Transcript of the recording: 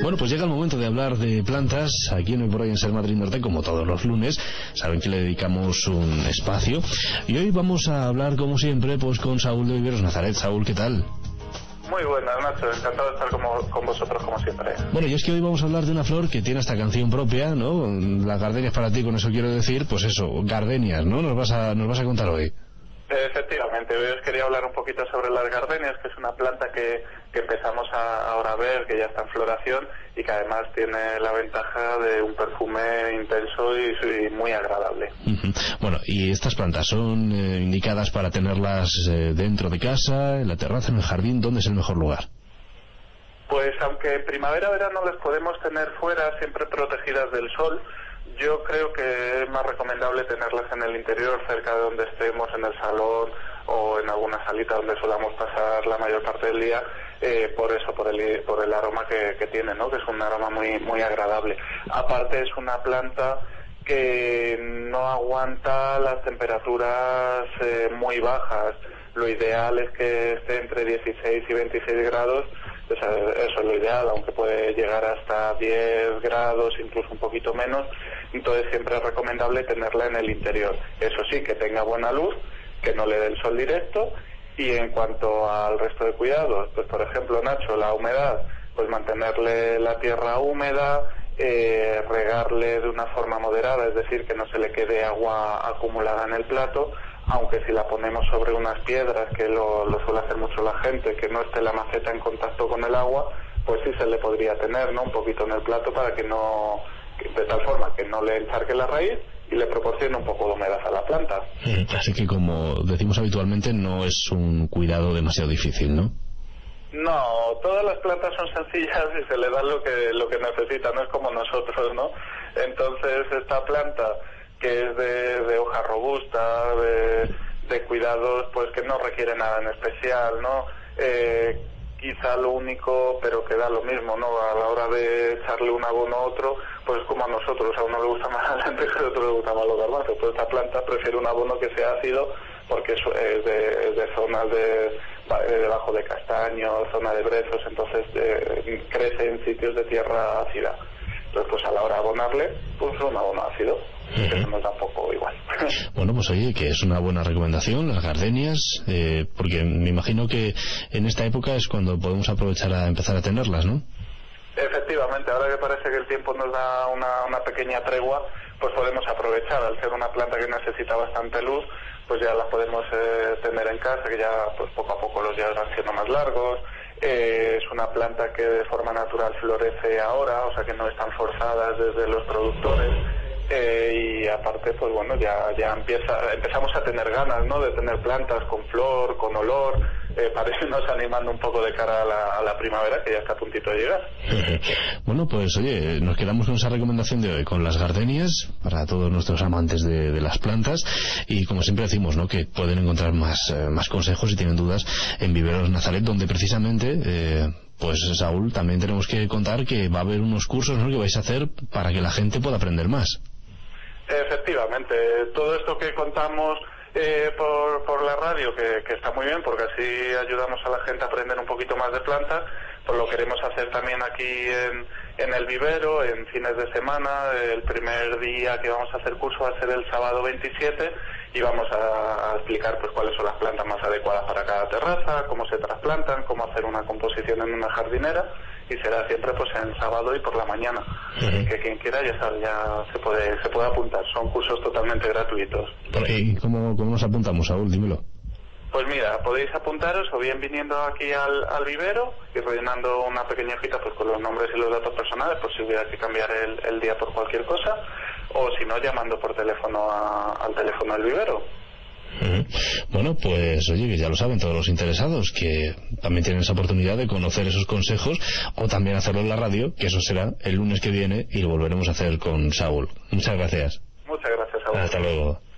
Bueno, pues llega el momento de hablar de plantas aquí en Hoy por Hoy en Ser Madrid Norte, como todos los lunes. Saben que le dedicamos un espacio. Y hoy vamos a hablar, como siempre, pues con Saúl de Viveros Nazaret. Saúl, ¿qué tal? Muy buenas, Nacho. Encantado de estar con vosotros, como siempre. Bueno, y es que hoy vamos a hablar de una flor que tiene esta canción propia, ¿no? Las gardenias para ti, con eso quiero decir, pues eso, gardenias, ¿no? Nos vas a contar hoy. Efectivamente, hoy os quería hablar un poquito sobre las gardenias, que es una planta que empezamos ahora a ver, que ya está en floración y que además tiene la ventaja de un perfume intenso y muy agradable. Bueno, y estas plantas son indicadas para tenerlas dentro de casa, en la terraza, en el jardín. ¿Dónde es el mejor lugar? Pues aunque en primavera-verano las podemos tener fuera, siempre protegidas del sol, yo creo que es más recomendable tenerlas en el interior, cerca de donde estemos, en el salón o en alguna salita donde solamos pasar la mayor parte del día, por el aroma que tiene, ¿no? Que es un aroma muy agradable. Aparte es una planta que no aguanta las temperaturas muy bajas. Lo ideal es que esté entre 16 y 26 grados. O sea, eso es lo ideal, aunque puede llegar hasta 10 grados, incluso un poquito menos. Entonces siempre es recomendable tenerla en el interior. Eso sí, que tenga buena luz, que no le dé el sol directo. Y en cuanto al resto de cuidados, pues por ejemplo, Nacho, la humedad, pues mantenerle la tierra húmeda, regarle de una forma moderada, es decir, que no se le quede agua acumulada en el plato, aunque si la ponemos sobre unas piedras, que lo suele hacer mucho la gente, que no esté la maceta en contacto con el agua, pues sí se le podría tener, ¿no? Un poquito en el plato para que no, de tal forma que no le encharque la raíz y le proporcione un poco de humedad a la planta. Así que, como decimos habitualmente, no es un cuidado demasiado difícil, ¿no? No, todas las plantas son sencillas y se le da lo que necesita, no es como nosotros, ¿no? Entonces esta planta, que es de hoja robusta, de cuidados pues que no requiere nada en especial, ¿no? Quizá lo único, pero que da lo mismo, ¿no? A la hora de echarle un abono a otro, pues como a nosotros, a uno le gusta más la lenteja y a otro le gusta más los garbanzos. Pues esta planta prefiere un abono que sea ácido porque es de zonas debajo de castaños, zona de brezos, entonces crece en sitios de tierra ácida. Entonces, pues a la hora de abonarle, pues un abono ácido, que eso nos da un poco igual. Bueno, pues oye, que es una buena recomendación, las gardenias, porque me imagino que en esta época es cuando podemos aprovechar a empezar a tenerlas, ¿no? Efectivamente, ahora que parece que el tiempo nos da una pequeña tregua, pues podemos aprovechar. Al ser una planta que necesita bastante luz, pues ya la podemos tener en casa, que ya pues poco a poco los días van siendo más largos. Es una planta que de forma natural florece ahora, o sea que no están forzadas desde los productores. Y aparte, pues bueno, ya empezamos a tener ganas, ¿no? De tener plantas con flor, con olor, para irnos animando un poco de cara a la primavera, que ya está a puntito de llegar. Bueno, pues oye, nos quedamos con esa recomendación de hoy, con las gardenias, para todos nuestros amantes de las plantas, y como siempre decimos, ¿no? Que pueden encontrar más consejos si tienen dudas en Viveros Nazaret, donde precisamente... Pues Saúl, también tenemos que contar que va a haber unos cursos, ¿no?, que vais a hacer para que la gente pueda aprender más. Efectivamente, todo esto que contamos por la radio, que está muy bien, porque así ayudamos a la gente a aprender un poquito más de plantas, pues lo queremos hacer también aquí en el vivero, en fines de semana. El primer día que vamos a hacer curso va a ser el sábado 27 y vamos a explicar pues cuáles son las plantas más adecuadas para cada terraza, cómo se trasplantan, cómo hacer una composición en una jardinera, y será siempre pues en sábado y por la mañana. Así que quien quiera ya sabe, ya se puede apuntar. Son cursos totalmente gratuitos. ¿Y cómo nos apuntamos, Saúl? Dímelo. Pues mira, podéis apuntaros o bien viniendo aquí al vivero y rellenando una pequeña hojita pues con los nombres y los datos personales por si hubiera que cambiar el día por cualquier cosa, o si no, llamando por teléfono al teléfono del vivero. Bueno, pues oye, que ya lo saben todos los interesados, que también tienen esa oportunidad de conocer esos consejos, o también hacerlo en la radio, que eso será el lunes que viene y lo volveremos a hacer con Saúl. Muchas gracias. Muchas gracias, Saúl. Hasta luego.